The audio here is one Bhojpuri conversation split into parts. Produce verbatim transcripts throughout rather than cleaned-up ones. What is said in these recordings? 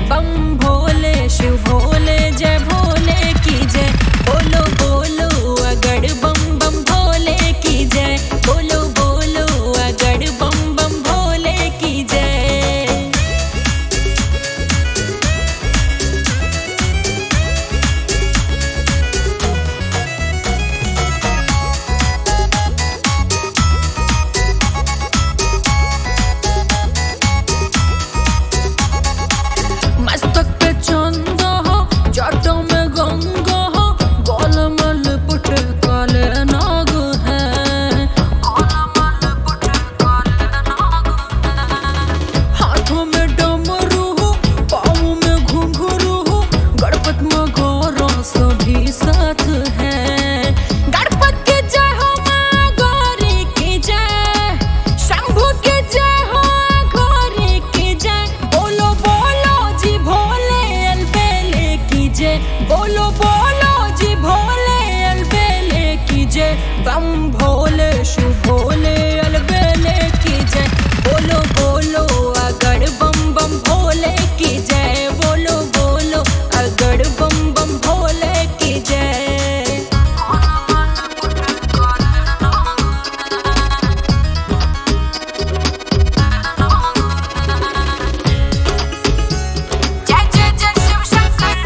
बम भोले शिव भोले जय भोले की जय। बोलो बोलो अगड़ बम बम भोले की जय। बोलो बोलो अगड़ बम बम भोले की जय। मस्तक पे चंदा हो जाटों में गंगा हो गोलमल पुट काले नाग है। गोलमल पुट काले नाग है। हाथों में डमरू हो पाँव में घुंघरू हो गणपत में गौरा सभी साथ है। गणपत की जय हो माँ गौरी की जय। शंभू की जय हो गौरी की जय। बोलो बोलो जी भोले अलबेले की जय। बोलो बोलो जी भोले अलबेले की जय। बम भोले शिव भोले अलबेले की जय। बोलो बोलो अगड़ बम बम भोले की जय। बोलो बोलो अगड़ बम बम भोले की जय। जय जय जय शिव शंकर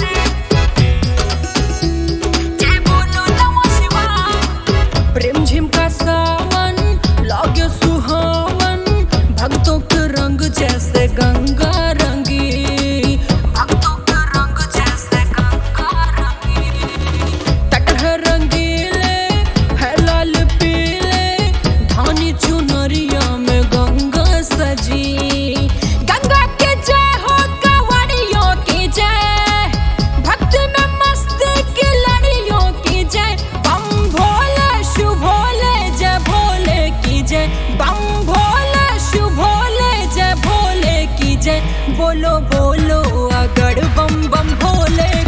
जय बोलो नमः शिवाय। प्रेम झिम का सावन लागे सुहावन भक्तों के रंग जैसे गंगा रंगी। भक्तों के रंग जैसे गंगा रंगी। तट है रंगीले है लाल पीले धानी चुनरिया में गंगा सजी। गंगा की जय हो कांवड़ियों की जय। भक्ति में मस्ती की लड़ियों की जय। बम भोले शिव भोले जय भोले की जय। बम भोले शिव भोले जय भोले की जय। बोलो बोलो अगड़ बम बम भोले